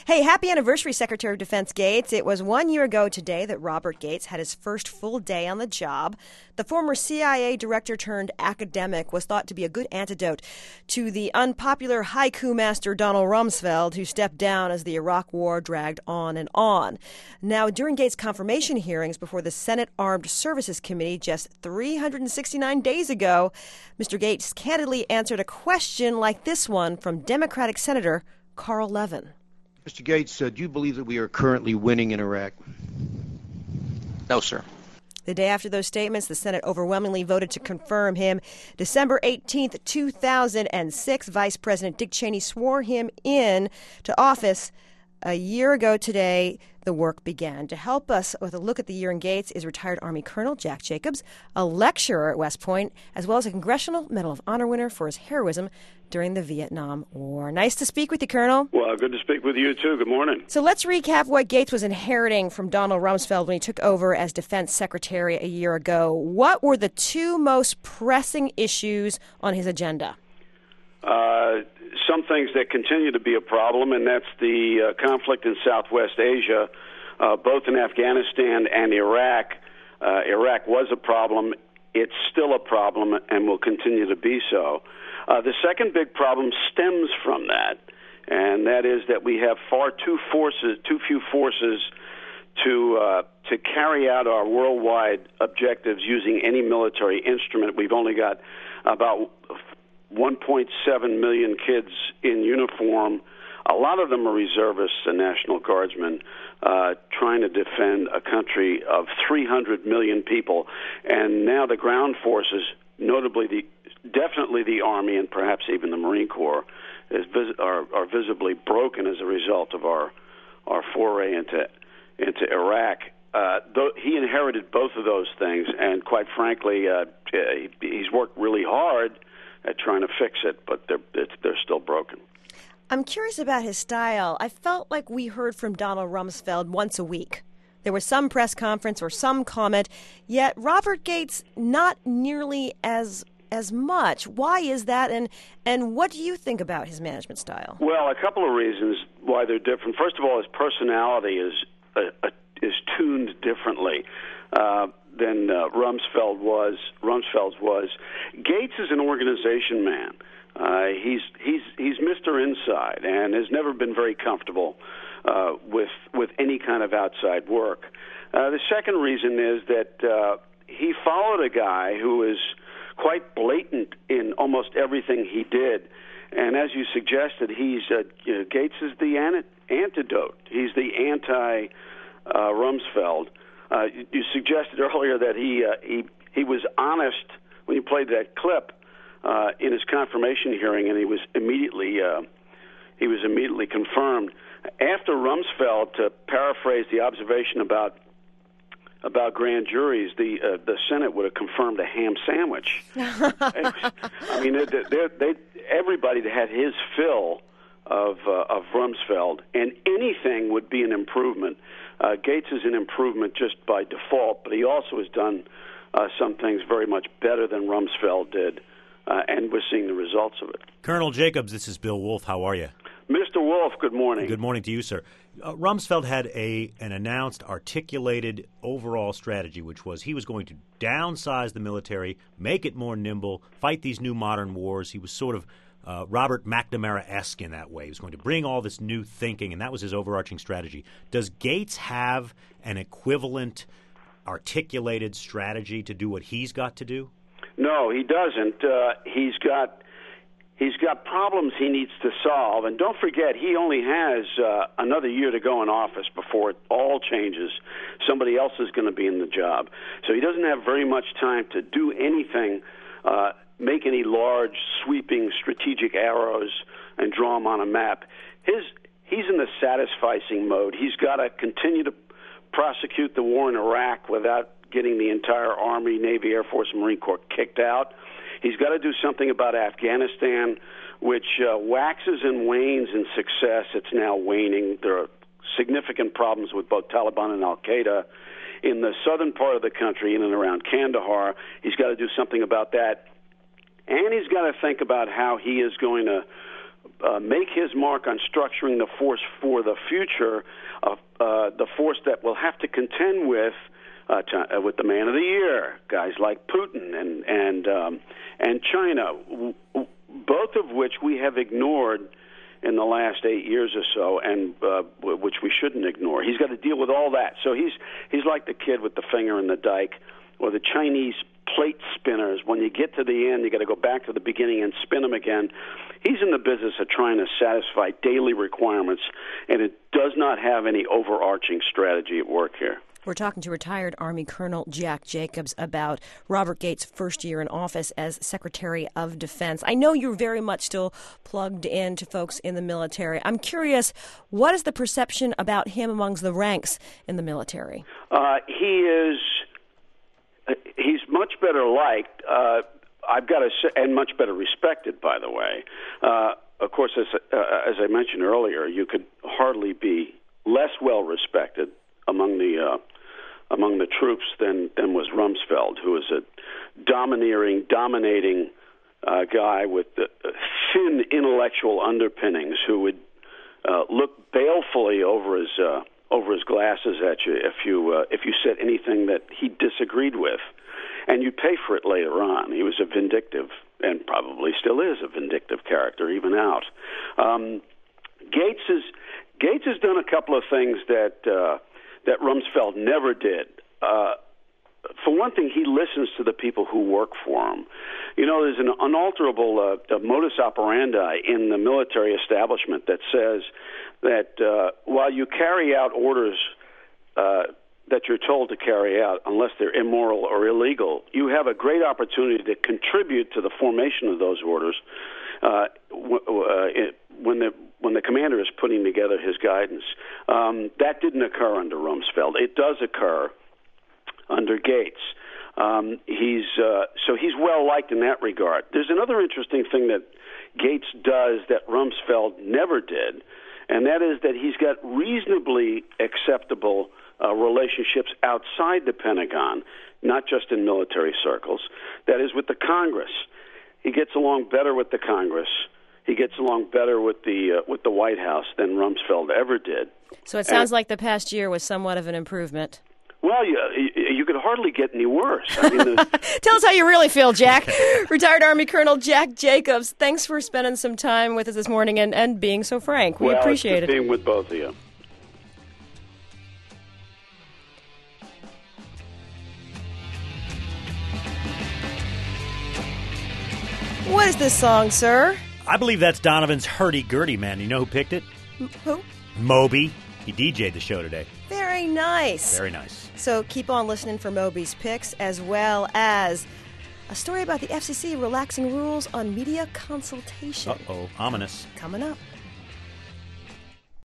Hey, happy anniversary, Secretary of Defense Gates. It was 1 year ago today that Robert Gates had his first full day on the job. The former CIA director turned academic was thought to be a good antidote to the unpopular haiku master Donald Rumsfeld, who stepped down as the Iraq War dragged on and on. Now, during Gates' confirmation hearings before the Senate Armed Services Committee just 369 days ago, Mr. Gates candidly answered a question like this one from Democratic Senator Carl Levin. Mr. Gates, do you believe that we are currently winning in Iraq? No, sir. The day after those statements, the Senate overwhelmingly voted to confirm him. December 18th, 2006, Vice President Dick Cheney swore him in to office. A year ago today, the work began. To help us with a look at the year in Gates is retired Army Colonel Jack Jacobs, a lecturer at West Point, as well as a Congressional Medal of Honor winner for his heroism during the Vietnam War. Nice to speak with you, Colonel. Well, good to speak with you, too. Good morning. So let's recap what Gates was inheriting from Donald Rumsfeld when he took over as Defense Secretary a year ago. What were the two most pressing issues on his agenda? Some things that continue to be a problem, and that's the conflict in Southwest Asia, both in Afghanistan and Iraq. Iraq was a problem. It's still a problem and will continue to be so. The second big problem stems from that, and that is that we have too few forces to carry out our worldwide objectives using any military instrument. We've only got about 1.7 million kids in uniform. A lot of them are reservists and National Guardsmen trying to defend a country of 300 million people. And now the ground forces, notably definitely the Army and perhaps even the Marine Corps, are visibly broken as a result of our foray into Iraq. He inherited both of those things, and quite frankly, he's worked really hard at trying to fix it, but they're still broken. I'm curious about his style. I felt like we heard from Donald Rumsfeld once a week. There was some press conference or some comment, yet Robert Gates not nearly as much. Why is that, and what do you think about his management style? Well, a couple of reasons why they're different. First of all, his personality is tuned differently than Rumsfeld's was. Gates is an organization man. He's Mr. Inside and has never been very comfortable with any kind of outside work. The second reason is that he followed a guy who is quite blatant in almost everything he did, and as you suggested, Gates is the antidote. He's the anti-Rumsfeld. You suggested earlier that he was honest when you played that clip in his confirmation hearing, and he was immediately confirmed. After Rumsfeld, to paraphrase the observation about grand juries, the Senate would have confirmed a ham sandwich. I mean, everybody had his fill of Rumsfeld, and anything would be an improvement. Gates is an improvement just by default, but he also has done some things very much better than Rumsfeld did, and we're seeing the results of it. Colonel Jacobs, this is Bill Wolf. How are you? Mr. Wolf, good morning. Good morning to you, sir. Rumsfeld had an announced, articulated overall strategy, which was he was going to downsize the military, make it more nimble, fight these new modern wars. He was sort of Robert McNamara-esque in that way. He was going to bring all this new thinking, and that was his overarching strategy. Does Gates have an equivalent articulated strategy to do what he's got to do? No, he doesn't. He's got problems he needs to solve, and don't forget, he only has another year to go in office before it all changes. Somebody else is going to be in the job. So he doesn't have very much time to do anything, make any large, sweeping strategic arrows and draw them on a map. He's in the satisficing mode. He's got to continue to prosecute the war in Iraq without getting the entire Army, Navy, Air Force, and Marine Corps kicked out. He's got to do something about Afghanistan, which waxes and wanes in success. It's now waning. There are significant problems with both Taliban and al-Qaeda. In the southern part of the country, in and around Kandahar, he's got to do something about that. And he's got to think about how he is going to make his mark on structuring the force for the future, the force that will have to contend with the man of the year, guys like Putin and China, both of which we have ignored in the last 8 years or so, and which we shouldn't ignore. He's got to deal with all that. So he's like the kid with the finger in the dike, or the Chinese plate spinners. When you get to the end, you got to go back to the beginning and spin them again. He's in the business of trying to satisfy daily requirements, and it does not have any overarching strategy at work here. We're talking to retired Army Colonel Jack Jacobs about Robert Gates' first year in office as Secretary of Defense. I know you're very much still plugged in to folks in the military. I'm curious, what is the perception about him amongst the ranks in the military? He's much better liked, I've got to say, and much better respected, by the way. Of course, as I mentioned earlier, you could hardly be less well respected among the troops than was Rumsfeld, who was a dominating guy with thin intellectual underpinnings, who would look balefully over his glasses at you if you said anything that he disagreed with, and you pay for it later on. He was a vindictive, and probably still is a vindictive character, even out. Gates has done a couple of things that Rumsfeld never did. For one thing, he listens to the people who work for him. You know, there's an unalterable modus operandi in the military establishment that says that while you carry out orders that you're told to carry out, unless they're immoral or illegal, you have a great opportunity to contribute to the formation of those orders when the commander is putting together his guidance. That didn't occur under Rumsfeld. It does occur under Gates. He's well liked in that regard. There's another interesting thing that Gates does that Rumsfeld never did, and that is that he's got reasonably acceptable relationships outside the Pentagon, not just in military circles. That is with the Congress. He gets along better with the Congress. He gets along better with the White House than Rumsfeld ever did. So it sounds like the past year was somewhat of an improvement. Well, you could hardly get any worse. I mean, tell us how you really feel, Jack. Retired Army Colonel Jack Jacobs, thanks for spending some time with us this morning and being so frank. We appreciate it. Being with both of you. What is this song, sir? I believe that's Donovan's Hurdy-Gurdy, man. You know who picked it? Who? Moby. He DJ'd the show today. Very nice. Very nice. So keep on listening for Moby's picks, as well as a story about the FCC relaxing rules on media consultation. Uh-oh, ominous. Coming up.